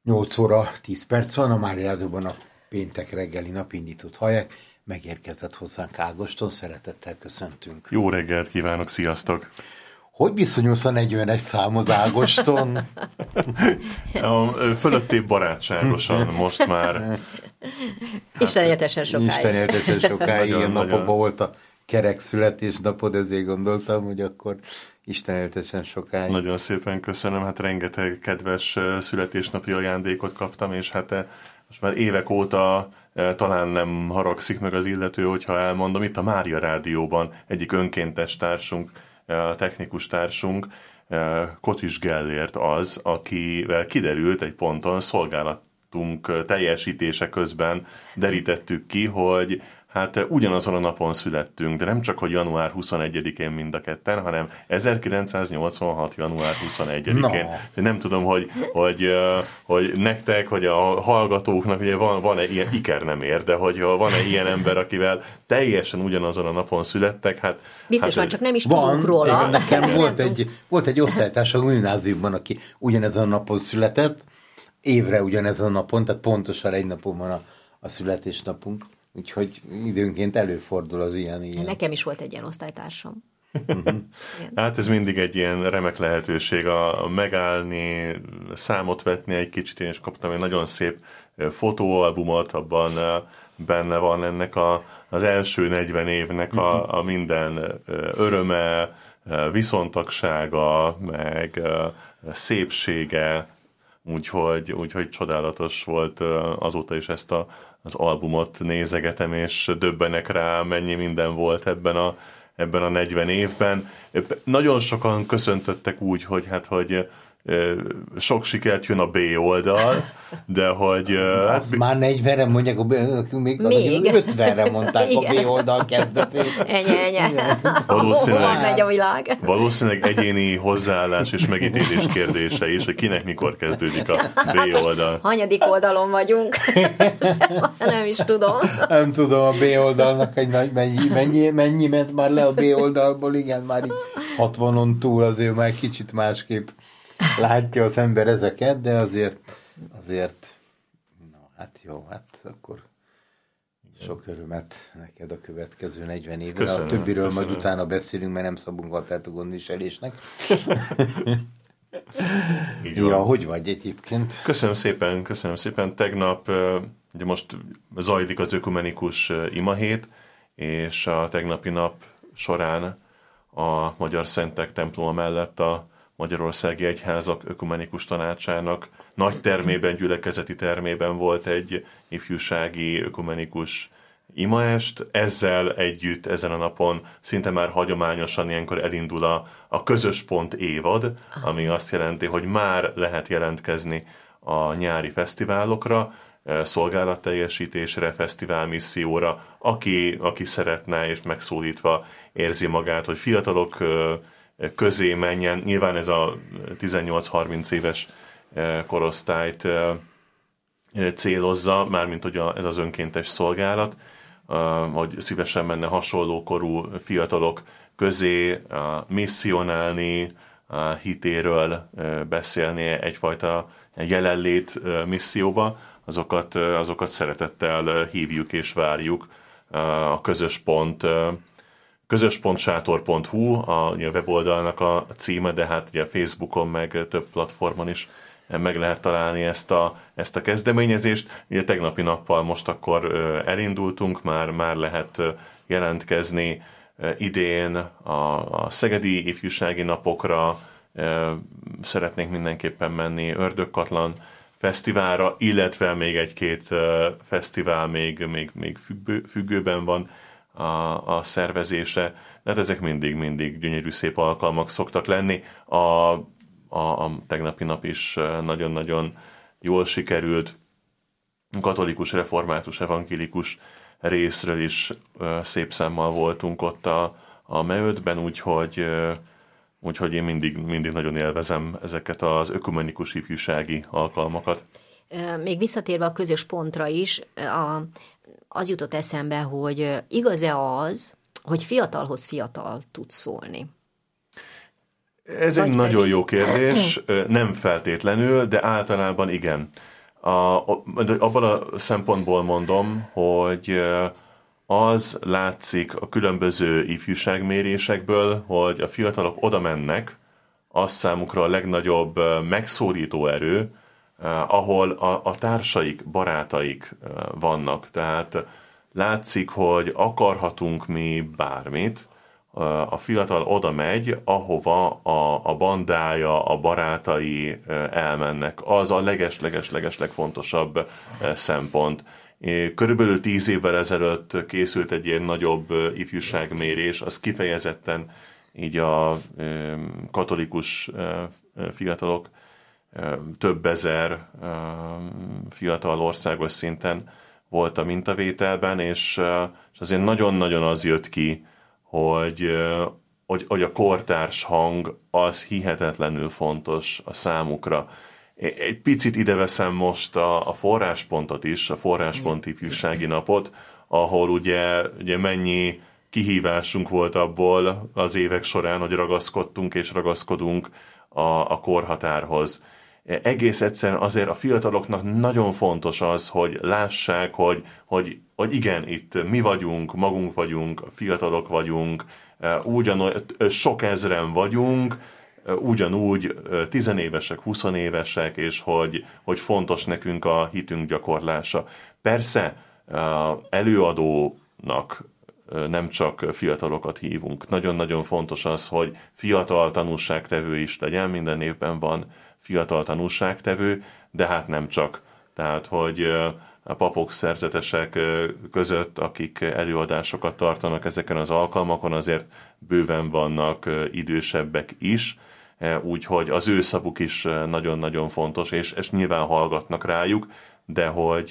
8 óra 10 perc van, a Mária Rádióban a péntek reggeli napindítót hallják. Megérkezett hozzánk Ágoston, szeretettel köszöntünk. Jó reggelt kívánok, sziasztok! Hogy viszonyulsz a 40-es számhoz, Ágoston? Fölöttébb barátságosan most már. Istenéltesen sokáig. Istenéltesen sokáig. Ilyen napokban volt a kerek születésnapod, ezért gondoltam, hogy akkor istenéltesen sokáig. Nagyon szépen köszönöm, hát rengeteg kedves születésnapi ajándékot kaptam, és hát most már évek óta talán nem haragszik meg az illető, hogyha elmondom, itt a Mária Rádióban egyik önkéntes társunk, technikus társunk, Kotis Gellért az, akivel kiderült egy ponton szolgálatunk teljesítése közben derítettük ki, hogy hát ugyanazon a napon születtünk, de nem csak, hogy január 21-én mind a ketten, hanem 1986. január 21-én. No. Nem tudom, hogy nektek, hogy a hallgatóknak ugye van-e ilyen, Iker nem ér, de hogy van-e ilyen ember, akivel teljesen ugyanazon a napon születtek, hát... Biztos van, csak nem is tudunk róla. Nekem volt egy osztálytársam a gimnáziumban, aki ugyanezen a napon született, évre ugyanezen a napon, tehát pontosan egy napon van a születésnapunk. Úgyhogy időnként előfordul az ilyen. Nekem is volt egy ilyen osztálytársam. Hát ez mindig egy ilyen remek lehetőség megállni, számot vetni egy kicsit. Én is kaptam egy nagyon szép fotóalbumot, abban benne van ennek az első 40 évnek a minden öröme, viszontagsága, meg szépsége, úgyhogy csodálatos volt azóta is ezt az albumot nézegetem, és döbbenek rá, mennyi minden volt ebben a 40 évben. Nagyon sokan köszöntöttek úgy, hogy sok sikert jön a B oldal, de hogy... Azt már 40-re mondják, még 50-re mondták a B oldal kezdetét. Ennyi. Megy a világ. Valószínűleg egyéni hozzáállás és megítélés kérdése is, hogy kinek mikor kezdődik a B oldal. Hanyadik oldalon vagyunk? Nem is tudom. Nem tudom, a B oldalnak egy nagy mennyi ment már le a B oldalból, igen, már így 60-on túl azért már kicsit másképp látja az ember ezeket, de azért hát jó, hát akkor sok örömet neked a következő 40 évre. A többiről majd utána beszélünk, mert nem szabunk hatát a gondviselésnek. Ja, hogy vagy egyébként? Köszönöm szépen. Tegnap, ugye most zajlik az ökumenikus imahét, és a tegnapi nap során a Magyar Szentek temploma mellett a Magyarországi Egyházak Ökumenikus Tanácsának nagy termében, gyülekezeti termében volt egy ifjúsági ökumenikus imaest. Ezzel együtt ezen a napon szinte már hagyományosan ilyenkor elindul a közös pont évad, ami azt jelenti, hogy már lehet jelentkezni a nyári fesztiválokra, szolgálatteljesítésre, fesztiválmisszióra, aki szeretne és megszólítva érzi magát, hogy fiatalok közé menjen. Nyilván ez a 18-30 éves korosztályt célozza, mármint hogy ez az önkéntes szolgálat, hogy szívesen menne hasonló korú fiatalok közé misszionálni, hitéről beszélni, egyfajta jelenlét misszióba, azokat szeretettel hívjuk és várjuk. A közöspont.sátor.hu a weboldalnak a címe, de hát ugye a Facebookon meg több platformon is meg lehet találni ezt a kezdeményezést. Ugye tegnapi nappal most akkor elindultunk, már lehet jelentkezni idén a Szegedi Ifjúsági Napokra, szeretnénk mindenképpen menni Ördögkatlan fesztiválra, illetve még egy-két fesztivál még függőben van a szervezése, de hát ezek mindig gyönyörű szép alkalmak szoktak lenni. A tegnapi nap is nagyon-nagyon jól sikerült, katolikus, református, evangélikus részről is szép számmal voltunk ott a Me5-ben, úgyhogy én mindig nagyon élvezem ezeket az ökumenikus ifjúsági alkalmakat. Még visszatérve a közös pontra is, az jutott eszembe, hogy igaz-e az, hogy fiatalhoz fiatal tud szólni? Ez egy nagyon jó kérdés, nem feltétlenül, de általában igen. Abban a szempontból mondom, hogy az látszik a különböző ifjúságmérésekből, hogy a fiatalok oda mennek, az számukra a legnagyobb megszólító erő, ahol a társaik, barátaik vannak. Tehát látszik, hogy akarhatunk mi bármit, a fiatal oda megy, ahova a bandája, a barátai elmennek. Az a legfontosabb szempont. Körülbelül 10 évvel ezelőtt készült egy ilyen nagyobb ifjúságmérés, az kifejezetten így a katolikus fiatalok, több ezer fiatal országos szinten volt a mintavételben, és azért nagyon-nagyon az jött ki, hogy a kortárs hang az hihetetlenül fontos a számukra. Egy picit ide veszem most a forráspontot is, a forráspont ifjúsági napot, ahol ugye mennyi kihívásunk volt abból az évek során, hogy ragaszkodtunk és ragaszkodunk a korhatárhoz. Egész egyszerűen azért a fiataloknak nagyon fontos az, hogy lássák, hogy igen, itt mi vagyunk, magunk vagyunk, fiatalok vagyunk, sok ezren vagyunk, ugyanúgy 10 évesek, 20 évesek, és hogy fontos nekünk a hitünk gyakorlása. Persze előadónak nem csak fiatalokat hívunk. Nagyon-nagyon fontos az, hogy fiatal tanúságtevő is legyen, minden évben van fiatal tanúságtevő, de hát nem csak. Tehát, hogy a papok, szerzetesek között, akik előadásokat tartanak ezeken az alkalmakon, azért bőven vannak idősebbek is, úgyhogy az ő szavuk is nagyon-nagyon fontos, és nyilván hallgatnak rájuk, de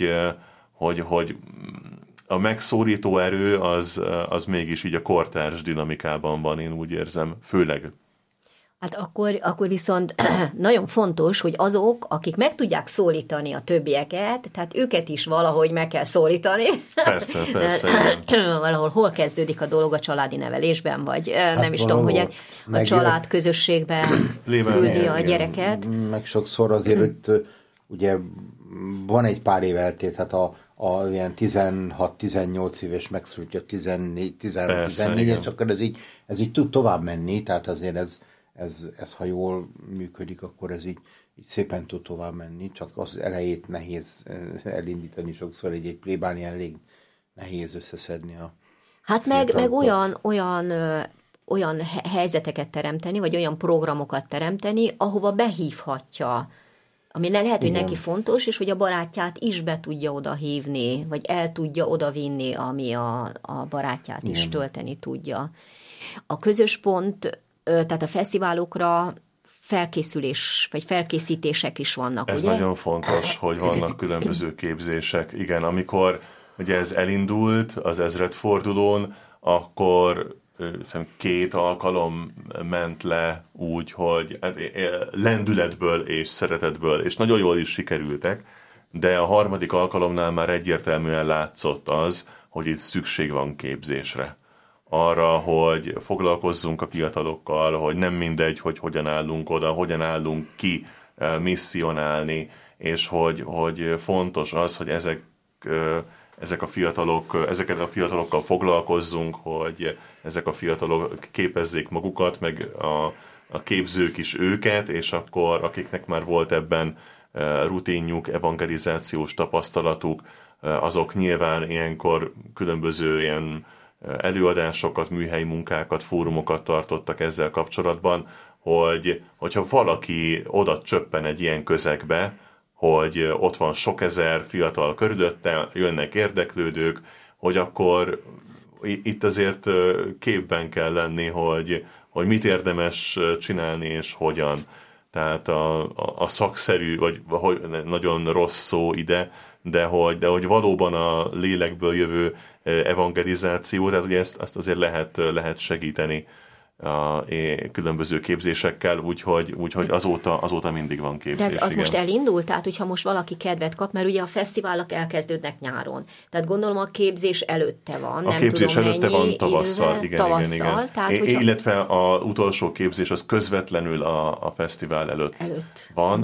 hogy a megszólító erő az mégis így a kortárs dinamikában van, én úgy érzem, főleg. Hát akkor viszont nagyon fontos, hogy azok, akik meg tudják szólítani a többieket, tehát őket is valahogy meg kell szólítani. Persze. Valahol hol kezdődik a dolog a családi nevelésben, vagy nem is tudom, hogy a család közösségben küldi a gyereket. Meg sokszor azért, hogy ugye van egy pár év eltét, hát a ilyen 16-18 éves megszólítja 14, és akkor ez így tud tovább menni, tehát azért ez ha jól működik, akkor ez így szépen tud tovább menni, csak az elejét nehéz elindítani sokszor, egy plébáni elég nehéz összeszedni a hát meg olyan helyzeteket teremteni, vagy olyan programokat teremteni, ahova behívhatja, ami lehet, hogy neki fontos, és hogy a barátját is be tudja oda hívni, vagy el tudja oda vinni, ami a barátját is tölteni tudja. A közös pont, tehát a fesztiválokra felkészülés, vagy felkészítések is vannak, ez ugye? nagyon fontos, hogy vannak különböző képzések. Igen, amikor ugye ez elindult az ezredfordulón, akkor 2 alkalom ment le úgy, hogy lendületből és szeretetből, és nagyon jól is sikerültek, de a 3. alkalomnál már egyértelműen látszott az, hogy itt szükség van képzésre. Arra, hogy foglalkozzunk a fiatalokkal, hogy nem mindegy, hogy hogyan állunk oda, hogyan állunk ki misszionálni, és hogy fontos az, hogy ezeket a fiatalokkal foglalkozzunk, hogy ezek a fiatalok képezzék magukat, meg a képzők is őket, és akkor akiknek már volt ebben rutinjuk, evangelizációs tapasztalatuk, azok nyilván ilyenkor különböző ilyen előadásokat, műhelyi munkákat, fórumokat tartottak ezzel kapcsolatban, hogyha valaki oda csöppen egy ilyen közegbe, hogy ott van sok ezer fiatal körülötte, jönnek érdeklődők, hogy akkor itt azért képben kell lenni, hogy mit érdemes csinálni és hogyan. Tehát a szakszerű, vagy nagyon rossz szó ide, de hogy valóban a lélekből jövő evangelizáció, tehát ugye ezt azért lehet segíteni a különböző képzésekkel, úgyhogy azóta mindig van képzés. De az most elindult? Tehát, hogyha most valaki kedvet kap, mert ugye a fesztiválok elkezdődnek nyáron. Tehát gondolom a képzés előtte van. A képzés előtte van tavasszal. Igen. Tehát, illetve az utolsó képzés az közvetlenül a fesztivál előtt van,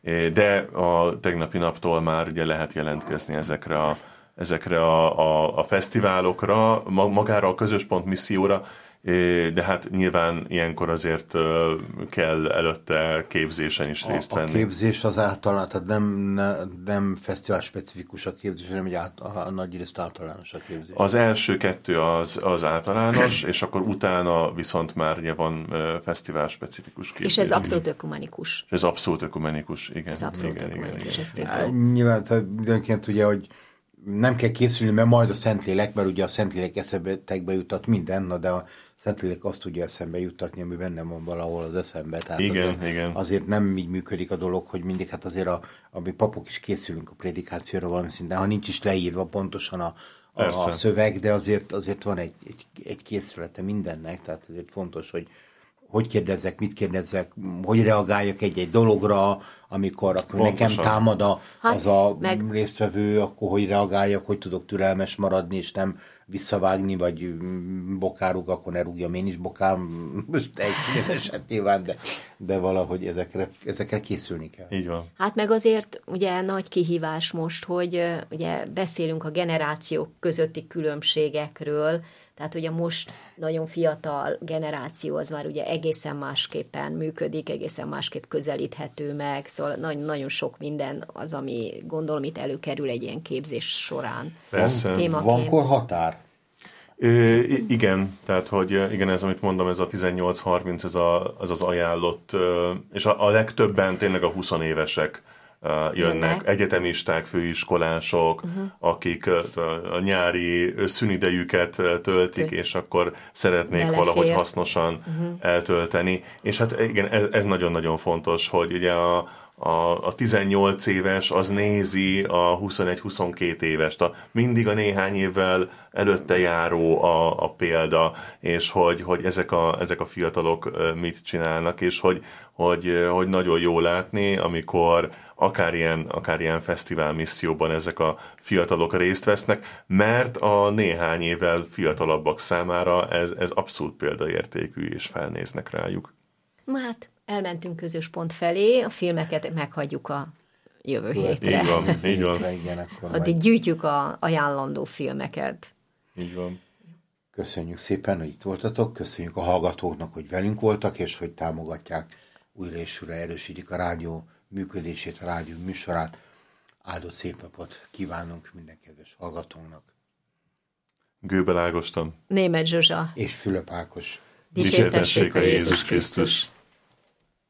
de a tegnapi naptól már ugye lehet jelentkezni ezekre a fesztiválokra, magára a Közös Pont misszióra, de hát nyilván ilyenkor azért kell előtte képzésen is részt venni. A képzés az általán, tehát nem fesztivál specifikus a képzés, hanem a nagy részt általános a képzés. Az első 2 az általános, és akkor utána viszont már ugye van fesztivál specifikus képzés. És ez abszolút ökumenikus. Ez abszolút ökumenikus, igen. Ez abszolút ökumenikus. Nyilván, időnként ugye, hogy nem kell készülni, mert majd a Szentlélek, mert ugye a Szentlélek eszebetekbe jutat minden, de a Szentlélek azt tudja eszembe juttatni, ami bennem van valahol az eszembe. Tehát igen. Azért nem így működik a dolog, hogy mindig, hát azért ami papok is készülünk a prédikációra valami szinten, ha nincs is leírva pontosan a szöveg, de azért van egy készülete mindennek, tehát azért fontos, hogy kérdezzek, mit kérdezzek, hogy reagáljak egy dologra, amikor nekem támad az a résztvevő, akkor hogy reagáljak, hogy tudok türelmes maradni, és nem visszavágni, vagy bokárug, akkor ne rúgjam én is bokám, most egyszerűen eset nyilván, de valahogy ezekre készülni kell. Így van. Hát meg azért ugye nagy kihívás most, hogy ugye beszélünk a generációk közötti különbségekről, tehát ugye most nagyon fiatal generáció az már ugye egészen másképpen működik, egészen másképp közelíthető meg, szóval nagyon sok minden az, ami gondolom itt előkerül egy ilyen képzés során. Persze. Van korhatár? Igen, tehát hogy igen, ez amit mondom, ez a 18-30, ez az ajánlott, és a legtöbben tényleg a 20 évesek jönnek, egyetemisták, főiskolások, akik a nyári szünidejüket töltik, és akkor szeretnék valahogy hasznosan eltölteni. És hát igen, ez nagyon-nagyon fontos, hogy ugye a 18 éves az nézi a 21-22 évest, mindig a néhány évvel előtte járó a példa, és hogy ezek a fiatalok mit csinálnak, és hogy nagyon jó látni, amikor akár ilyen fesztivál misszióban ezek a fiatalok részt vesznek, mert a néhány évvel fiatalabbak számára ez abszolút példaértékű, és felnéznek rájuk. Hát elmentünk Közös Pont felé, a filmeket meghagyjuk a jövő hétre. Így van. Addig gyűjtjük a ajánlandó filmeket. Így van. Köszönjük szépen, hogy itt voltatok, köszönjük a hallgatóknak, hogy velünk voltak, és hogy támogatják újra és újra, erősítik a rádió működését, a rádió műsorát. Áldott szép napot kívánunk minden kedves hallgatónak. Gőbel Ágoston. Németh Zsuzsa. És Fülöp Ákos. Dicsértessék a Jézus Krisztus.